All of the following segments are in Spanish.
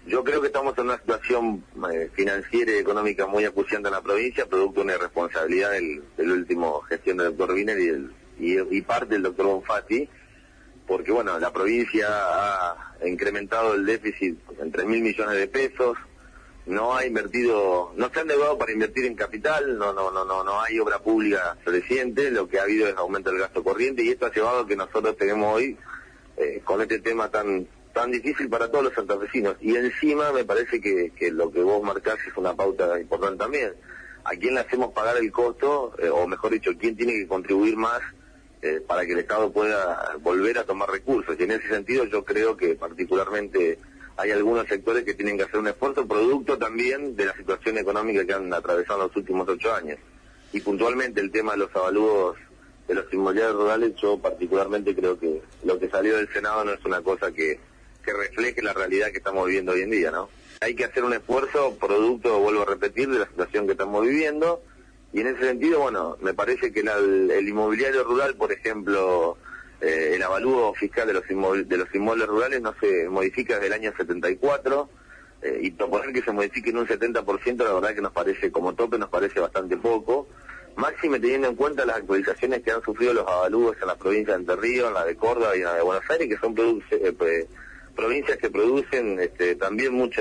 Yo creo que estamos en una situación financiera y económica muy acuciante en la provincia, producto de una irresponsabilidad del último gestión del doctor Wiener y parte del doctor Bonfatti, porque bueno, la provincia ha incrementado el déficit en 3.000 millones de pesos, no ha invertido, no se han endeudado para invertir en capital, no hay obra pública floreciente, lo que ha habido es aumento del gasto corriente, y esto ha llevado a que nosotros tenemos hoy, con este tema tan difícil para todos los santafesinos. Y encima me parece que lo que vos marcás es una pauta importante también. ¿A quién le hacemos pagar el costo, o mejor dicho, quién tiene que contribuir más para que el Estado pueda volver a tomar recursos? Y en ese sentido yo creo que particularmente hay algunos sectores que tienen que hacer un esfuerzo, producto también de la situación económica que han atravesado en los últimos 8 años. Y puntualmente el tema de los avalúos de los inmobiliarios rurales, yo particularmente creo que lo que salió del Senado no es una cosa que refleje la realidad que estamos viviendo hoy en día, ¿no? Hay que hacer un esfuerzo producto, vuelvo a repetir, de la situación que estamos viviendo, y en ese sentido, bueno, me parece que el inmobiliario rural, por ejemplo, el avalúo fiscal de los inmuebles rurales no se modifica desde el año 74, y proponer que se modifique en un 70%, la verdad que nos parece, como tope, nos parece bastante poco, máxime teniendo en cuenta las actualizaciones que han sufrido los avalúos en la provincia de Entre Ríos, en la de Córdoba y en la de Buenos Aires, que son provincias que producen también mucho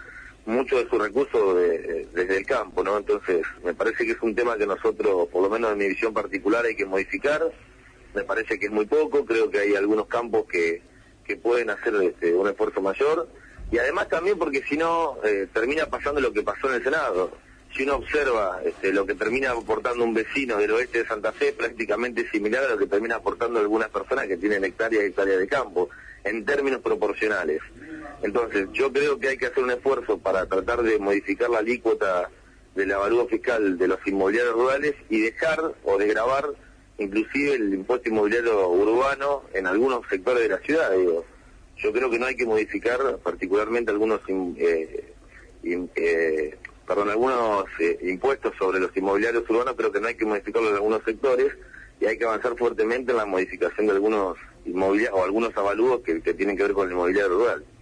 de sus recursos desde el campo, ¿no? Entonces, me parece que es un tema que nosotros, por lo menos en mi visión particular, hay que modificar. Me parece que es muy poco, creo que hay algunos campos que pueden hacer un esfuerzo mayor, y además también porque si no, termina pasando lo que pasó en el Senado. Si uno observa lo que termina aportando un vecino del oeste de Santa Fe, prácticamente similar a lo que termina aportando algunas personas que tienen hectáreas y hectáreas de campo, en términos proporcionales. Entonces, yo creo que hay que hacer un esfuerzo para tratar de modificar la alícuota del avalúo fiscal de los inmobiliarios rurales y dejar o desgravar inclusive el impuesto inmobiliario urbano en algunos sectores de la ciudad, digo. Yo creo que no hay que modificar particularmente algunos impuestos sobre los inmobiliarios urbanos, pero que no hay que modificarlos en algunos sectores, y hay que avanzar fuertemente en la modificación de algunos inmobiliarios o algunos avalúos que tienen que ver con el inmobiliario rural.